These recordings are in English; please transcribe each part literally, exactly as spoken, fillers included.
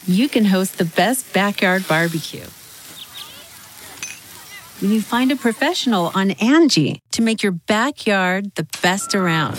you can host the best backyard barbecue. When you find a professional on Angie to make your backyard the best around.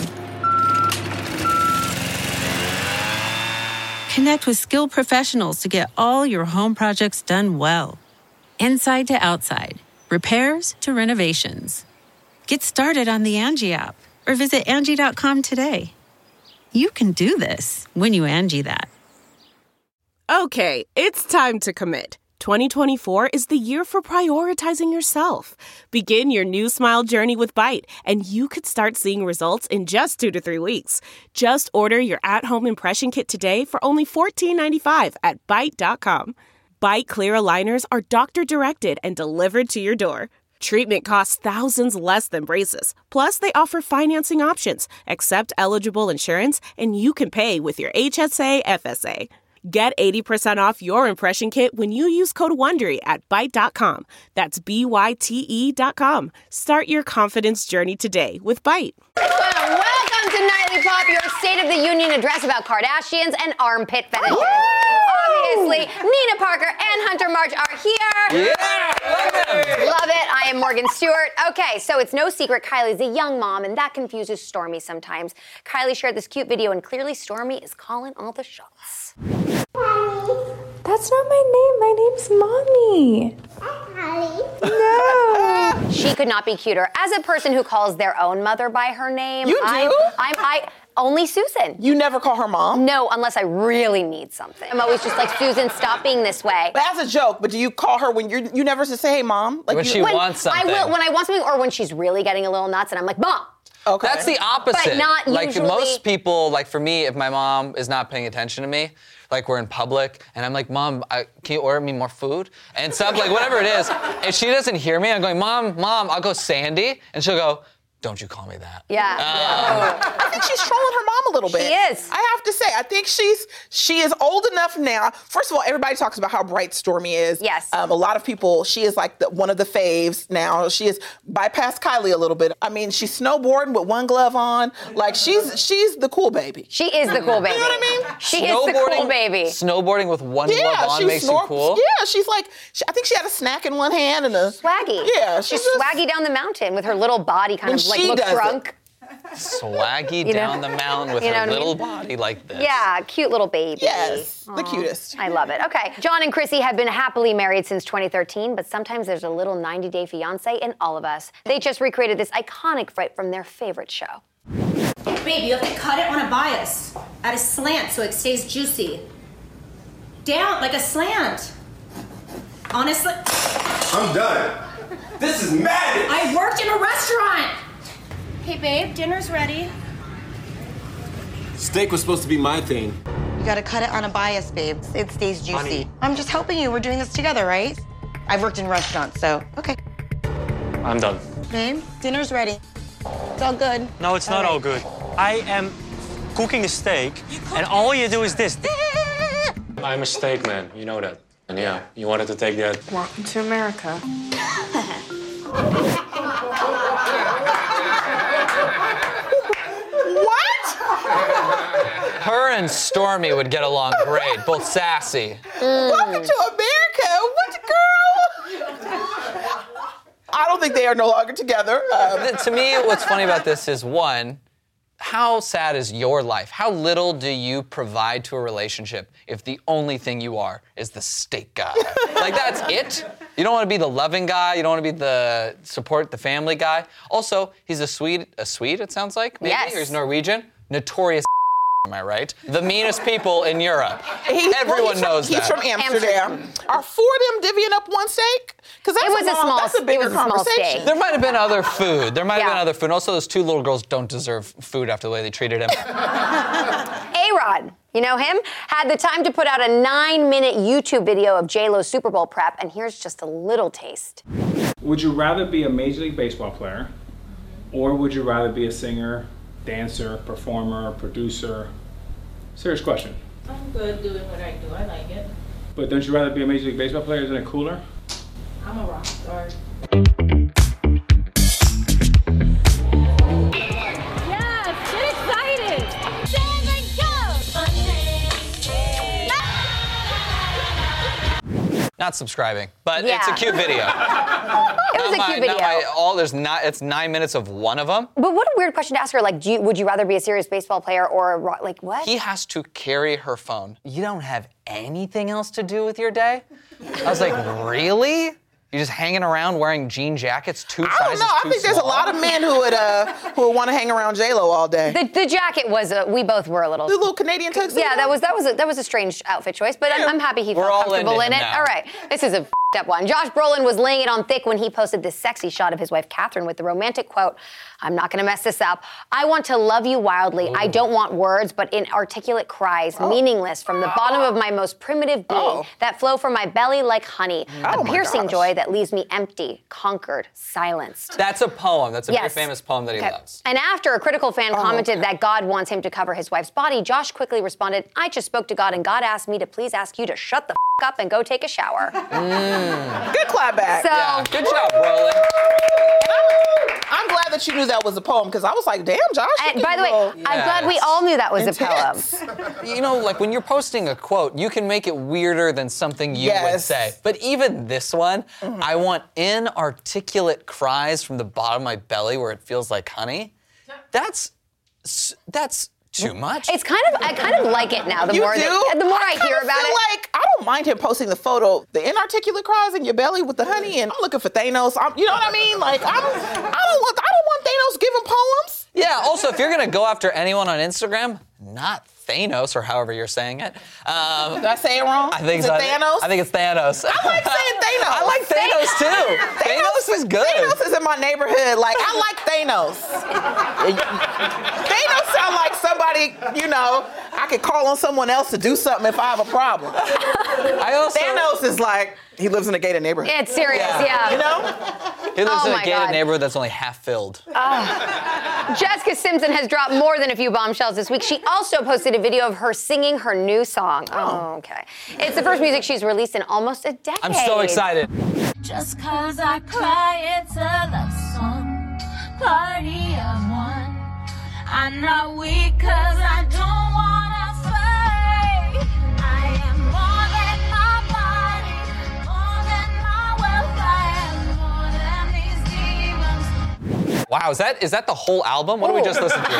Connect with skilled professionals to get all your home projects done well. Inside to outside, repairs to renovations. Get started on the Angie app or visit Angie dot com today. You can do this when you Angie that. Okay, it's time to commit. twenty twenty-four is the year for prioritizing yourself. Begin your new smile journey with Byte, and you could start seeing results in just two to three weeks. Just order your at-home impression kit today for only fourteen ninety-five at Byte dot com. Byte Clear aligners are doctor-directed and delivered to your door. Treatment costs thousands less than braces. Plus, they offer financing options, accept eligible insurance, and you can pay with your H S A F S A. Get eighty percent off your impression kit when you use code WONDERY at Byte dot com. That's B Y T E dot com. Start your confidence journey today with Byte. Well, welcome to Nightly Pop, your State of the Union address about Kardashians and armpit fetishes. Obviously, Nina Parker and Hunter March are here. Yeah! Love it. I am Morgan Stewart. Okay, so it's no secret Kylie's a young mom, and that confuses Stormi sometimes. Kylie shared this cute video, and clearly Stormi is calling all the shots. Mommy. That's not my name. My name's Mommy. No. She could not be cuter. As a person who calls their own mother by her name, You do? I'm, I'm I only Susan. You never call her mom? No, unless I really need something. I'm always just like, Susan, stop being this way. But as a joke, but do you call her when you're, you never just say, hey, mom? Like When you, she When wants something. I will, when I want something, or when she's really getting a little nuts, and I'm like, Mom. Okay. That's the opposite. But not like usually- most people, like for me, if my mom is not paying attention to me, like we're in public, and I'm like, Mom, I, can you order me more food? And stuff, like whatever it is. If she doesn't hear me, I'm going, Mom, Mom, I'll go Sandy, and she'll go, don't you call me that. Yeah. Um, I think she's trolling her mom a little bit. She is. I have to say, I think she's she is old enough now. First of all, everybody talks about how bright Stormi is. Yes. Um, a lot of people, she is like the, one of the faves now. She has bypassed Kylie a little bit. I mean, she's snowboarding with one glove on. Like, she's she's the cool baby. She is the cool baby. You know what I mean? She is the cool baby. Snowboarding with one Yeah, glove on she makes snor- you cool? Yeah, she's like, she, I think she had a snack in one hand and a... Swaggy. Yeah, She's she's just- swaggy down the mountain with her little body kind When of like she looks does it. drunk. Swaggy You know- down the mountain with you know her what I little mean? body like this. Yeah, cute little baby. Yes, the Aw, cutest. I love it. Okay, John and Chrissy have been happily married since twenty thirteen, but sometimes there's a little ninety day fiancé in all of us. They just recreated this iconic fight from their favorite show. Babe, you have to cut it on a bias, at a slant so it stays juicy. Down, like a slant. Honestly, I'm done. This is madness. I worked in a restaurant. Hey babe, dinner's ready. Steak was supposed to be my thing. You gotta cut it on a bias, babe. It stays juicy. Honey. I'm just helping you. We're doing this together, right? I've worked in restaurants, so okay. I'm done. Babe, dinner's ready. It's all good. No, it's not right. all good. I am cooking a steak, and all you do is this. I'm a steak man, you know that. And yeah, you wanted to take that. Welcome to America. What? Her and Stormi would get along great, both sassy. Welcome to America. What, girl? I don't think they are no longer together. Um, To me, what's funny about this is, one, how sad is your life? How little do you provide to a relationship if the only thing you are is the steak guy? Like, that's it? You don't want to be the loving guy. You don't want to be the support the family guy. Also, he's a Swede, a Swede, it sounds like, maybe? Yes. Or he's Norwegian. Notorious am I right? The meanest people in Europe. He's- Everyone well, he's knows from, that. He's from Amsterdam. Are four of them divvying up one steak? Because that's It was a long, small- that's a it bigger was a small conversation. steak. There might have been other food. There might have Yeah. been other food. Also, those two little girls don't deserve food after the way they treated him. A-Rod, you know him? Had the time to put out a nine-minute YouTube video of J-Lo's Super Bowl prep, and here's just a little taste. Would you rather be a Major League Baseball player, or would you rather be a singer, dancer, performer, producer? Serious question. I'm good doing what I do. I like it. But don't you rather be a Major League Baseball player? Isn't it cooler? I'm a rock star. Yes, get excited. Seven, go. Not subscribing, but Yeah. it's a cute video. It was Not a my- cute video. Not my, all there's not. It's nine minutes of one of them. But what a weird question to ask her. Like, do you, would you rather be a serious baseball player or a ro- like what? He has to carry her phone. You don't have anything else to do with your day? I was like, really? You're just hanging around wearing jean jackets, two I don't sizes know. I too think there's a small? lot of men who would uh who would want to hang around J Lo all day. The, the jacket was a, we both were a little. The little Canadian tuxedo. Yeah, that was that was a, that was a strange outfit choice, but I'm, I'm happy he We're felt all comfortable into in him it. now. All right, this is a f***ed up one. Josh Brolin was laying it on thick when he posted this sexy shot of his wife Catherine with the romantic quote, "I'm not going to mess this up. I want to love you wildly. I don't want words, but inarticulate cries, meaningless from the bottom of my most primitive being Oh. that flow from my belly like honey, Oh a my piercing gosh. joy that leaves me empty, conquered, silenced." That's a poem. That's a very Yes. famous poem that he Okay. loves. And after a critical fan Oh, commented okay. that God wants him to cover his wife's body, Josh quickly responded, "I just spoke to God and God asked me to please ask you to shut the f- up and go take a shower." Good clap back. So, Yeah, good job, Brolin. I'm glad that you knew that was a poem because I was like, damn, Josh. you and can by the way, go I'm glad we Yes. all knew that was intense. a poem. You know, like when you're posting a quote, you can make it weirder than something you would Yes. say. But even this one, I want inarticulate cries from the bottom of my belly where it feels like honey. That's s- that's too much. It's kind of, I kind of like it now. The You more do? that, the more I, kinda hear about feel it. Like I don't mind him posting the photo, the inarticulate cries in your belly with the honey, and I'm looking for Thanos. I'm, you know what I mean? Like I'm, I don't want, I don't want Thanos giving poems. Yeah, also, if you're going to go after anyone on Instagram, not Thanos, or however you're saying it. Um, Did I say it wrong? I think Is so. it Thanos? I think it's Thanos. I like saying Thanos. I like Thanos too. Thanos is good. Thanos is in my neighborhood. Like I like Thanos. Thanos sound like somebody, you know, I could call on someone else to do something if I have a problem. I also Thanos is like, he lives in a gated neighborhood. It's serious, Yeah. yeah. You know? he lives Oh in my a gated God. neighborhood that's only half filled. Jessica Simpson has dropped more than a few bombshells this week. She also posted a video of her singing her new song. Oh, okay. It's the first music she's released in almost a decade. I'm so excited. Just cause I cry, it's a love song. Party of one. I'm not weak cause I don't wanna fight. I am more than my body, more than my wealth. I am more than these demons. Wow, is that is that the whole album? What did we just listen to?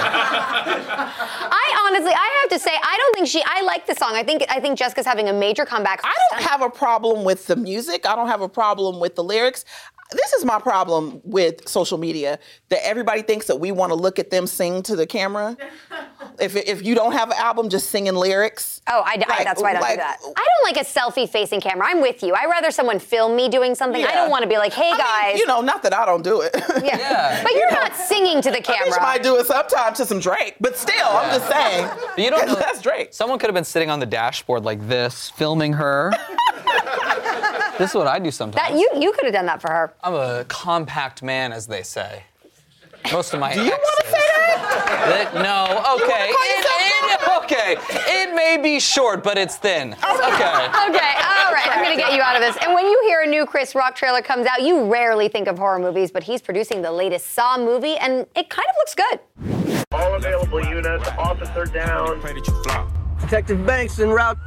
I honestly, I have to say, I don't think she. I like the song. I think I think Jessica's having a major comeback. I don't have a problem with the music. I don't have a problem with the lyrics. This is my problem with social media, that everybody thinks that we want to look at them sing to the camera. If if you don't have an album, just singing lyrics. Oh, I, I- Like- that's why I don't like- do that. I don't like a selfie-facing camera. I'm with you. I'd rather someone film me doing something. I Yeah. don't want to be like, hey, I mean, guys. you know, not that I don't do it. yeah. Yeah. But you're not singing to the I just camera. might do it sometime to some Drake, but still, I'm just saying. But you don't know. That's Drake. Someone could have been sitting on the dashboard like this, filming her. This is what I do sometimes. That you you could have done that for her. I'm a compact man, as they say. Most of my Do you want to say that? That- no, okay. call It, yourself it, okay. It may be short, but it's thin. Okay. Okay, all right, I'm gonna get you out of this. And when you hear a new Chris Rock trailer comes out, you rarely think of horror movies, but he's producing the latest Saw movie, and it kind of looks good. All available units, officer down. Pray that you flop. Detective Banks en route.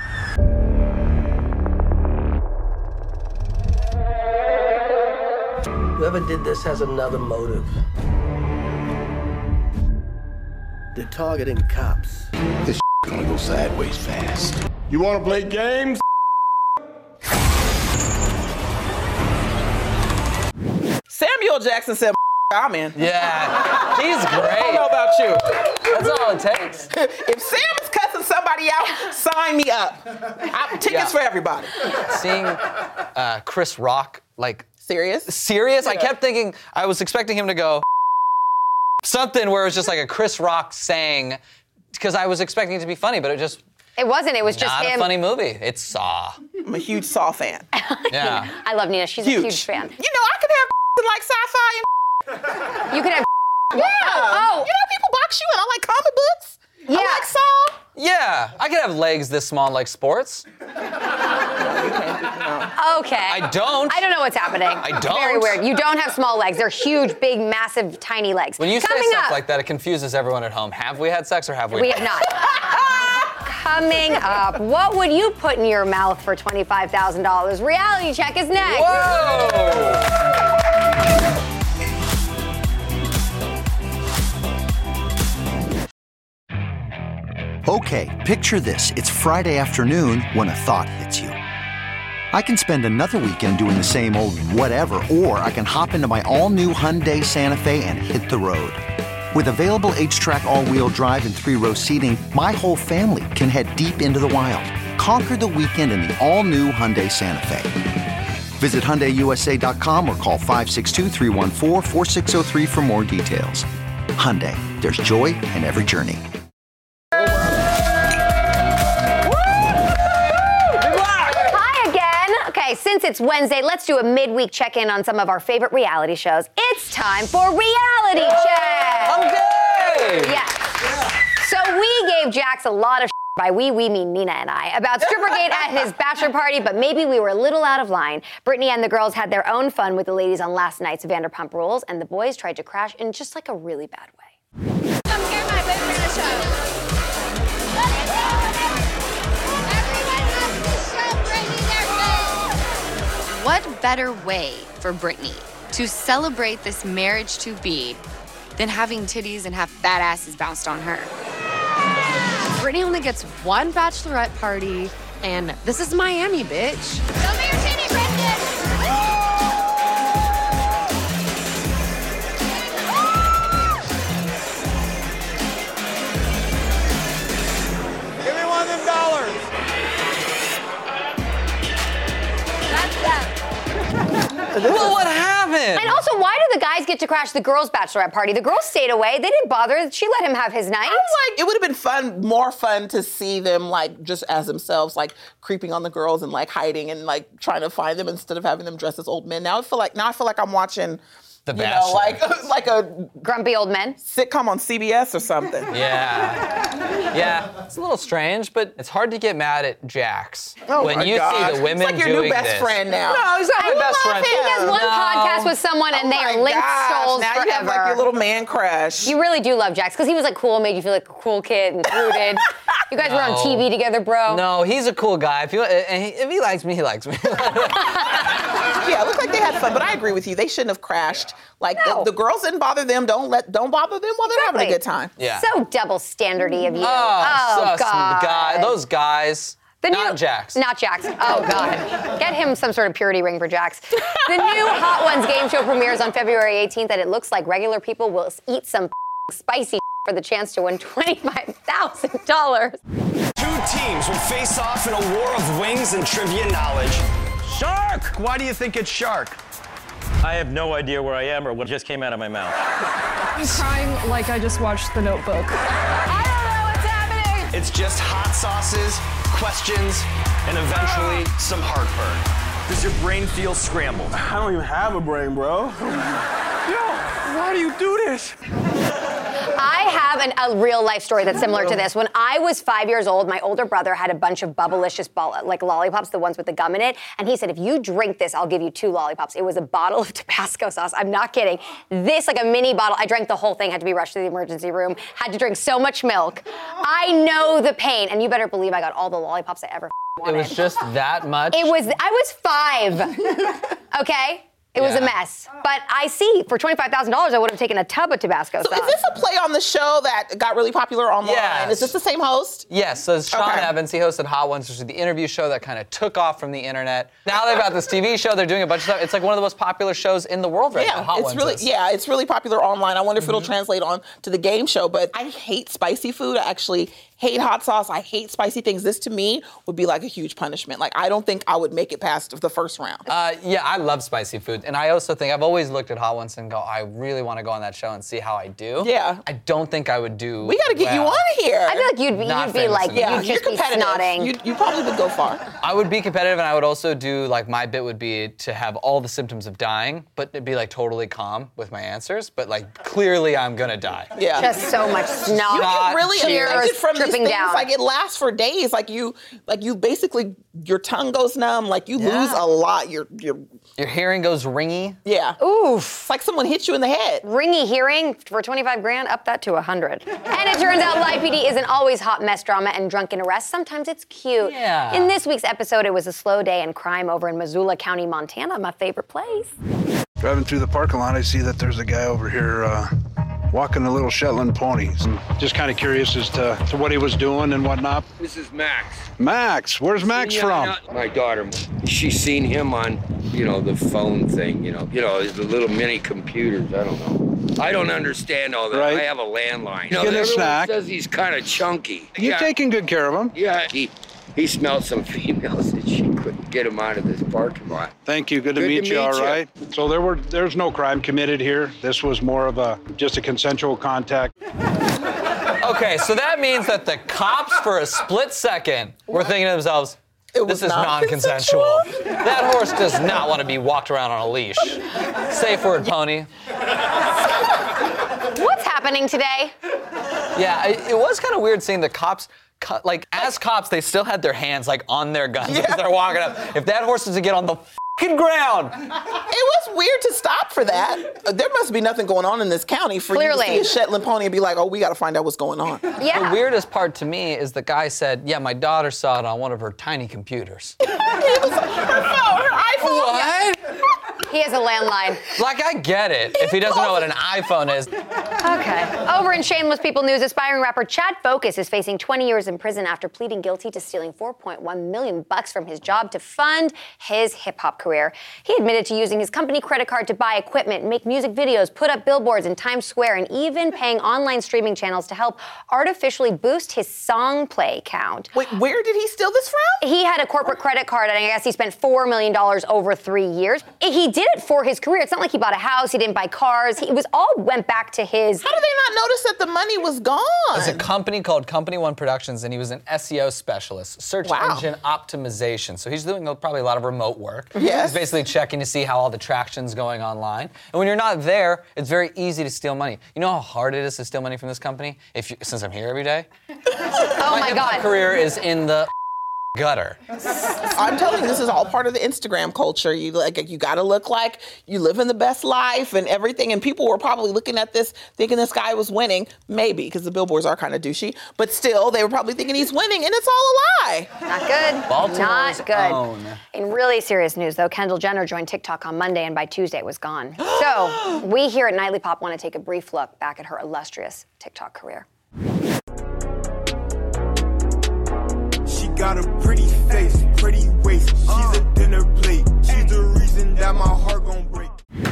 Whoever did this has another motive. They're targeting cops. This gonna go sideways fast. You wanna play games? Samuel Jackson said, I'm in. Yeah, he's I don't great. know about you. That's all it takes. If Sam is cussing somebody out, sign me up. I, tickets Yeah. for everybody. Seeing uh, Chris Rock, like, Serious? serious, I Yeah. kept thinking, I was expecting him to go something where it was just like a Chris Rock saying, because I was expecting it to be funny, but it just It wasn't. It was just not him. a funny movie. It's Saw. I'm a huge Saw fan. Yeah. I love Nina. She's Huge. a huge fan. You know, I could have like sci-fi and You could have. yeah. Oh. You know, people box you and I like comic books. Yeah. I like Saw. Yeah, I could have legs this small like sports. Okay. I don't. I don't know what's happening. I don't. Very weird. You don't have small legs. They're huge, big, massive, tiny legs. When you Coming say stuff up, like that, it confuses everyone at home. Have we had sex or have we we not? have not. Coming up, what would you put in your mouth for twenty-five thousand dollars? Reality check is next. Whoa! Okay, picture this. It's Friday afternoon when a thought hits you. I can spend another weekend doing the same old whatever, or I can hop into my all-new Hyundai Santa Fe and hit the road. With available H-Track all-wheel drive and three-row seating, my whole family can head deep into the wild. Conquer the weekend in the all-new Hyundai Santa Fe. Visit Hyundai U S A dot com or call five six two, three one four, four six zero three for more details. Hyundai, there's joy in every journey. Since it's Wednesday, let's do a midweek check-in on some of our favorite reality shows. It's time for Reality Check! I'm good! Yeah. So we gave Jax a lot of by we, we mean Nina and I, about Strippergate at his bachelor party, but maybe we were a little out of line. Brittany and the girls had their own fun with the ladies on last night's Vanderpump Rules, and the boys tried to crash in just like a really bad way. Come here, my favorite show. What better way for Brittany to celebrate this marriage to be than having titties and have fat asses bounced on her? Brittany only gets one bachelorette party, and this is Miami, bitch. Show me your titty, Brendan! Give me one of them dollars. That's that. Well, what happened? And also, why did the guys get to crash the girls' bachelorette party? The girls stayed away. They didn't bother. She let him have his night. I'm like, it would have been fun, more fun to see them like just as themselves, like creeping on the girls and like hiding and like trying to find them instead of having them dress as old men. Now I feel like now I feel like I'm watching The you Bachelor. know, like like a grumpy old men sitcom on C B S or something. Yeah. Yeah. It's a little strange, but it's hard to get mad at Jax Oh when my you gosh. see the women It's like your doing new best this. friend now. No, he's not I my best love friend. it. He does one No. podcast with someone and they are linked souls now forever. you have like your little man crush. You really do love Jax because he was like cool, made you feel like a cool kid, included. You guys were on No. T V together, bro. No, he's a cool guy. If, you, and he, if he likes me, he likes me. Yeah, it looked like they had fun, but I agree with you. They shouldn't have crashed. Like No. the, the girls didn't bother them. Don't let don't bother them while they're having a Exactly. good time. Yeah. So double standardy of you. Oh, sus, God. guy, those guys. The not new, Jax. Not Jax. Oh, God. Get him some sort of purity ring for Jax. The new Hot Ones game show premieres on February eighteenth, and it looks like regular people will eat some spicy for the chance to win twenty-five thousand dollars. Two teams will face off in a war of wings and trivia knowledge. Shark! Why do you think it's shark? I have no idea where I am or what just came out of my mouth. I'm crying like I just watched The Notebook. I don't know what's happening! It's just hot sauces, questions, and eventually some heartburn. Does your brain feel scrambled? I don't even have a brain, bro. Yo, why do you do this? I have an, a real life story that's similar to this. When I was five years old, my older brother had a bunch of Bubblicious ball, like lollipops, the ones with the gum in it. And he said, if you drink this, I'll give you two lollipops. It was a bottle of Tabasco sauce. I'm not kidding. This, like a mini bottle. I drank the whole thing, had to be rushed to the emergency room, had to drink so much milk. I know the pain. And you better believe I got all the lollipops I ever wanted. It was just that much? It was, I was five, okay? It was a Yeah. mess. But I see, for twenty-five thousand dollars, I would have taken a tub of Tabasco So sauce. is this a play on the show that got really popular online? Yes. Is this the same host? Yes, so it's Sean Okay. Evans. He hosted Hot Ones, which is the interview show that kind of took off from the internet. Now they've got this T V show. They're doing a bunch of stuff. It's like one of the most popular shows in the world right yeah, now. Hot it's Ones really is. yeah, it's really popular online. I wonder if it'll translate on to the game show. But I hate spicy food. I actually hate hot sauce. I hate spicy things. This to me would be like a huge punishment. Like I don't think I would make it past the first round. Uh, yeah, I love spicy food. And I also think, I've always looked at Hot Ones and go, I really want to go on that show and see how I do. Yeah. I don't think I would do We got to get you well. on here. I feel like you'd be, Not you'd be famous like, enough. yeah, you'd you're just be competitive. snotting. You, you probably would go far. I would be competitive, and I would also do, like, my bit would be to have all the symptoms of dying, but it'd be, like, totally calm with my answers. But, like, clearly I'm gonna die. Yeah. Just so much snot. You can really tears, affect it from the dripping things, down. like it lasts for days. Like you, like you basically, your tongue goes numb. Like you Yeah. lose a lot. Your your Your hearing goes ringy. yeah. Oof. It's like someone hit you in the head. Ringy hearing for twenty-five grand, up that to one hundred. And it turns out Live P D isn't always hot mess drama and drunken arrests. Sometimes it's cute. Yeah. In this week's episode, it was a slow day in crime over in Missoula County, Montana, my favorite place. Driving through the parking lot, I see that there's a guy over here uh, walking a little Shetland pony. I'm just kind of curious as to, to what he was doing and whatnot. This is Max. Max, where's Max Yeah, from? yeah. My daughter, she's seen him on, you know, the phone thing, you know, you know, the little mini computers. I don't know. I don't understand all that. Right. I have a landline. He's getting a everyone snack. says he's kind of chunky. You're yeah. taking good care of him. Yeah, he he smelled some females and she couldn't get him out of this parking lot. Thank you. Good to Good to meet you. meet All you. right. So there were there's no crime committed here. This was more of a just a consensual contact. Okay, so that means that the cops, for a split second, were thinking to themselves, this is non-consensual. That horse does not want to be walked around on a leash. Safe word, pony. What's happening today? Yeah, it, it was kind of weird seeing the cops, cu- like, as cops, they still had their hands, like, on their guns as they're walking up. If that horse was to get on the fucking ground. It was weird to stop for that. There must be nothing going on in this county for Clearly. you to see a Shetland pony and be like, oh, we got to find out what's going on. Yeah. The weirdest part to me is the guy said, yeah, my daughter saw it on one of her tiny computers. It was her phone, her iPhone. What? He has a landline. Like, I get it if he doesn't know what an iPhone is. Okay. Over in Shameless People news, aspiring rapper Chad Focus is facing twenty years in prison after pleading guilty to stealing four point one million bucks from his job to fund his hip-hop career. He admitted to using his company credit card to buy equipment, make music videos, put up billboards in Times Square, and even paying online streaming channels to help artificially boost his song play count. Wait, where did he steal this from? He had a corporate credit card, and I guess he spent four million dollars over three years. He did it for his career. It's not like he bought a house, he didn't buy cars. He, it was all went back to his... How did they not notice that the money was gone? There's a company called Company One Productions, and he was an S E O specialist, search Wow. engine optimization. So he's doing probably a lot of remote work. Yes. He's basically checking to see how all the traction's going online. And when you're not there, it's very easy to steal money. You know how hard it is to steal money from this company? If you, since I'm here every day? Oh my hip-hop God. career is in the gutter. I'm telling you, this is all part of the Instagram culture. You like, you got to look like you live in the best life and everything. And people were probably looking at this, thinking this guy was winning. Maybe because the billboards are kind of douchey, but still, they were probably thinking he's winning, and it's all a lie. Not good. Baltimore's Not good. own. In really serious news, though, Kendall Jenner joined TikTok on Monday, and by Tuesday it was gone. So we here at Nightly Pop want to take a brief look back at her illustrious TikTok career. She got a pretty face, pretty waist. She's a dinner plate. She's the reason that my heart gon' break.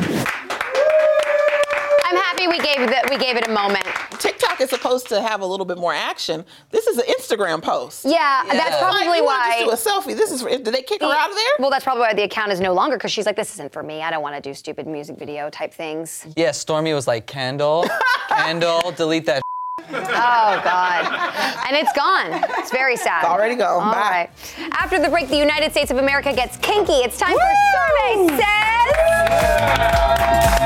I'm happy we gave it, we gave it a moment. TikTok is supposed to have a little bit more action. This is an Instagram post. Yeah, that's probably Like, you why. wanna just do a selfie. This is. For, did they kick her out of there? Well, that's probably why the account is no longer, because she's like, this isn't for me. I don't want to do stupid music video type things. Yeah, Stormy was like, Kendall, Kendall, delete that. Oh, God. And it's gone. It's very sad. It's already gone. All Bye. right. After the break, the United States of America gets kinky. It's time for Survey Says.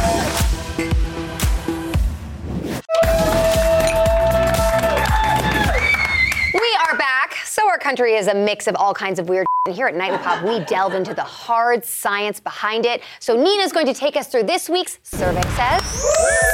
We are back. So our country is a mix of all kinds of weird and here at Nightly Pop, we delve into the hard science behind it. So Nina's going to take us through this week's Survey Says.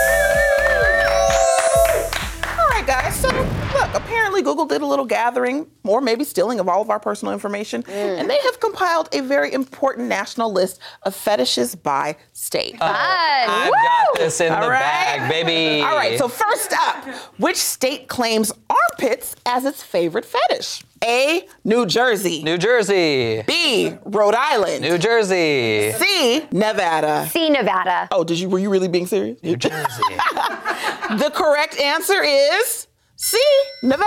All right, guys. So, look, apparently Google did a little gathering, or maybe stealing of all of our personal information, Mm. and they have compiled a very important national list of fetishes by state. Fun. I've Woo! got this in All the right. bag, baby. All right, so first up, which state claims armpits as its favorite fetish? A, New Jersey. New Jersey. B, Rhode Island. New Jersey. C, Nevada. See Nevada. Oh, did you? Were you really being serious? New Jersey. The correct answer is C, Nevada.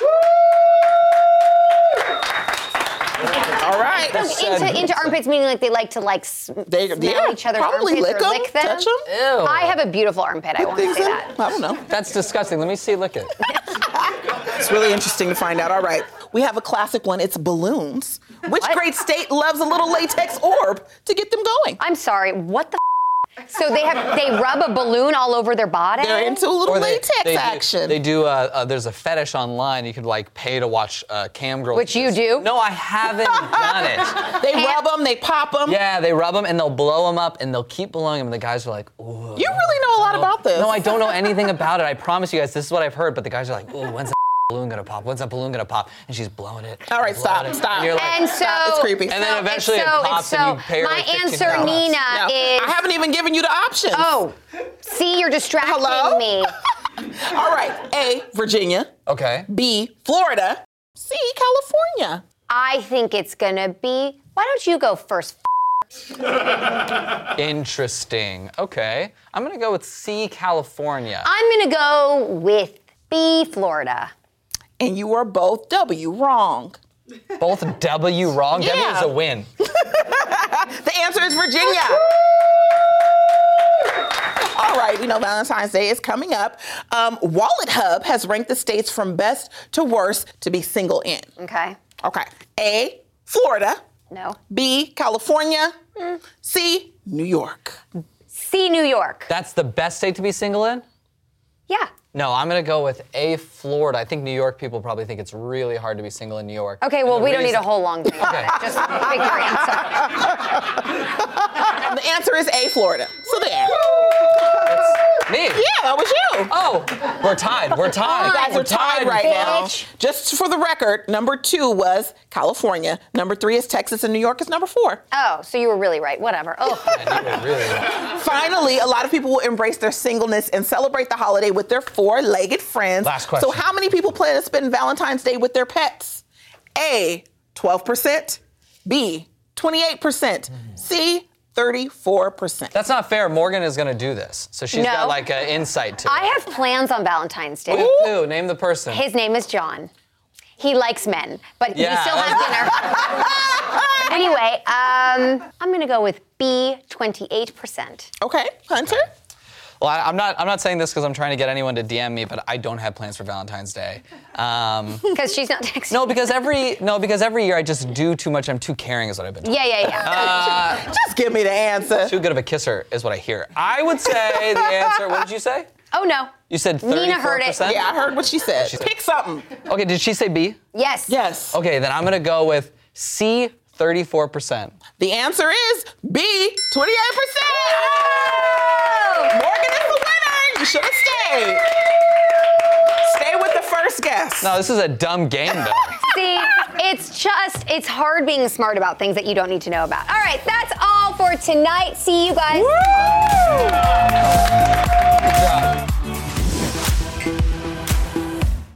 All right. Into, into armpits meaning like they like to like sm- They- smell yeah, each other's probably armpits lick or 'em, lick them. touch 'em. Ew. I have a beautiful armpit. I won't say Things in- that. I don't know. That's disgusting. Let me see, lick it. It's really interesting to find out. All right. We have a classic one. It's balloons. Which What? great state loves a little latex orb to get them going? I'm sorry. What the? F- So they have they rub a balloon all over their body? They're into a little Or they- latex they do- action. They do. Uh, uh, there's a fetish online. You could like pay to watch uh, cam girls. Which you do? No, I haven't done it. They rub them, they pop them. Yeah, they rub them and they'll blow them up and they'll keep blowing them. And the guys are like, ooh. You really know a lot about this. No, I don't know anything about it. I promise you guys, this is what I've heard. But the guys are like, ooh, when's that balloon gonna pop? When's that balloon gonna pop? And she's blowing it. All right, blowing stop, it. stop. And you're like, And so It's creepy. And then so eventually it's it so, pops it's and so, you pay her my like fifteen answer, dollars. Nina, No, is. I haven't even given you the options. Oh, see, you're distracting Hello? me. All right. A, Virginia. Okay. B, Florida. C, California. I think it's gonna be. Why don't you go first? Interesting. Okay. I'm gonna go with C, California. I'm gonna go with B, Florida. And you are both W wrong. Both W wrong. W Yeah. is a win. The answer is Virginia. All right, we know Valentine's Day is coming up. Um, Wallet Hub has ranked the states from best to worst to be single in. Okay. Okay. A, Florida. No. B, California. Mm. C, New York. C, New York. That's the best state to be single in? Yeah. No, I'm gonna go with A, Florida. I think New York people probably think it's really hard to be single in New York. Okay, well, And the we don't need reason- a whole long day. Okay. Just pick your answer. The answer is A, Florida. So there. Me? Yeah, that was you. Oh, we're tied. We're tied. You guys we're are tied right now. bitch. Just for the record, number two was California. Number three is Texas, and New York is number four. Oh, so you were really right. Whatever. Oh. Really? Finally, a lot of people will embrace their singleness and celebrate the holiday with their four-legged friends. Last question. So how many people plan to spend Valentine's Day with their pets? A, twelve percent. B, twenty-eight percent. C, thirty-four percent. That's not fair. Morgan is gonna do this, so she's No. got like an insight to it. I have plans on Valentine's Day. Who? Who? Name the person. His name is John. He likes men, but Yeah. he still has dinner. Anyway, um, I'm gonna go with B, twenty-eight percent. Okay, Hunter? Well, I, I'm not. I'm not saying this because I'm trying to get anyone to D M me, but I don't have plans for Valentine's Day. Um, Because she's not texting. no, because every no, because every year I just do too much. I'm too caring, is what I've been. Yeah, yeah, yeah. Uh, Just give me the answer. too good of a kisser is what I hear. I would say the answer. What did you say? Oh no. You said thirty-four percent? Nina heard it. Yeah, I heard what she said. She said- Pick something. Okay, did she say B? Yes. Yes. Okay, then I'm gonna go with C, thirty-four percent. The answer is B, twenty-eight percent. Morgan is the winner. You should have stayed. Stay with the first guess. No, this is a dumb game, though. See, it's just, it's hard being smart about things that you don't need to know about. All right, that's all for tonight. See you guys. Good job.